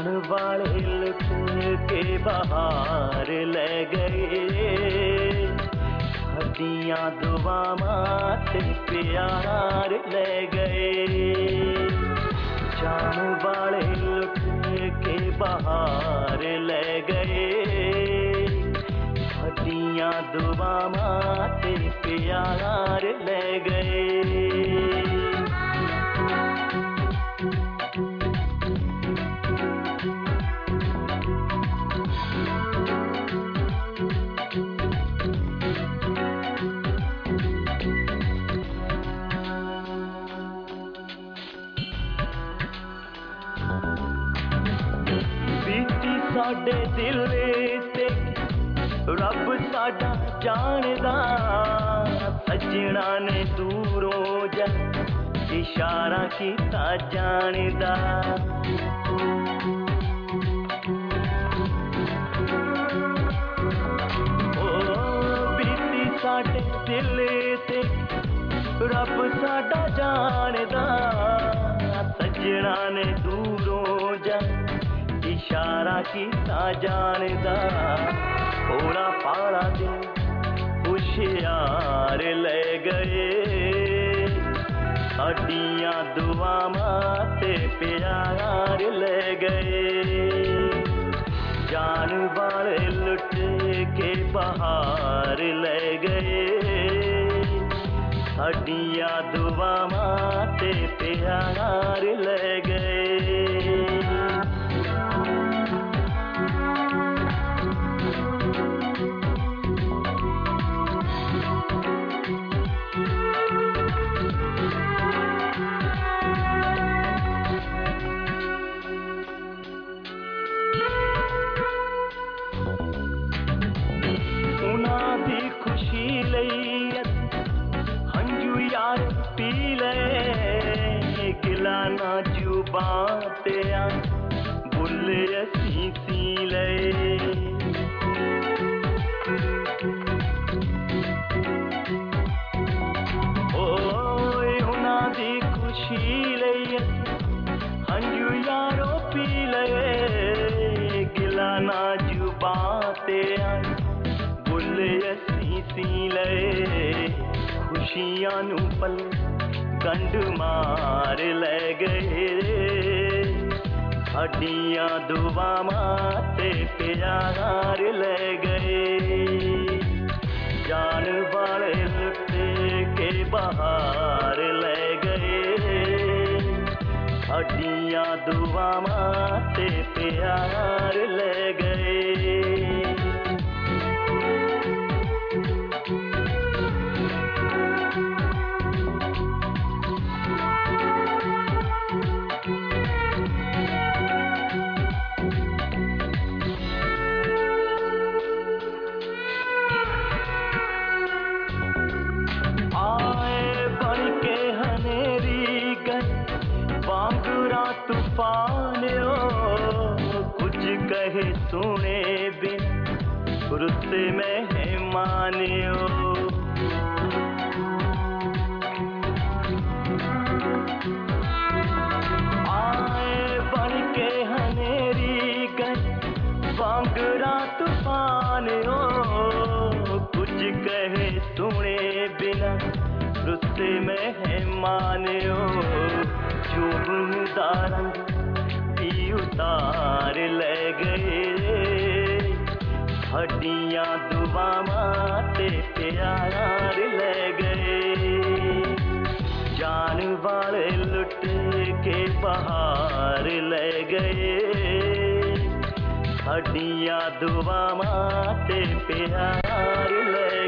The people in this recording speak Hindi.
जान वाले लुट के बाहर ले गए, हड्डियां दुआवां ते प्यार ले गए। जान वाले लुट के बाहर ले गए, हड्डियां दुआवां ते प्यार ले गए। साडे दिल ते रब साडा जानदा, सजना ने दूरों जा इशारा कीता जानदा। ओ बीती साडे दिल ते रब साडा जानदा, सजना ने दूरों जा इशारा कीता जानदा। थोड़ा पाला दिन होशियार ले गए, साडियां दुआवां ते प्यार ले गए। जान वाले लुट के बाहर ले गए, साडियां दुआवां ते प्यार ले गए। खुशी लई हंजू यार पी ले, गिला ना जुबां ते बुल्ले असी सी ले। उना दी खुशी लई हंजू यारो पी ले, गिला ना जुबां ते बुल्ले असी सी ले। खुशियां नू पल गंढ मार ले गए, साडियां दुआवां ते प्यार ले गए। जान वाले लुट के बाहर ले गए, साडियां दुआवां ते प्यार ले गए। तूफान कुछ कहे सुने बिन रुस्से मेहमान आए बन के हनेरी गए वांगरा तूफान कुछ कहे सुने बिना रुस्से मेहमान दारंग भी उतार ले गए, हड्डियां दुआवां ते प्यार ले गए। जान वाले लुट के बाहर ले गए, हड्डियां दुआवां ते प्यार ले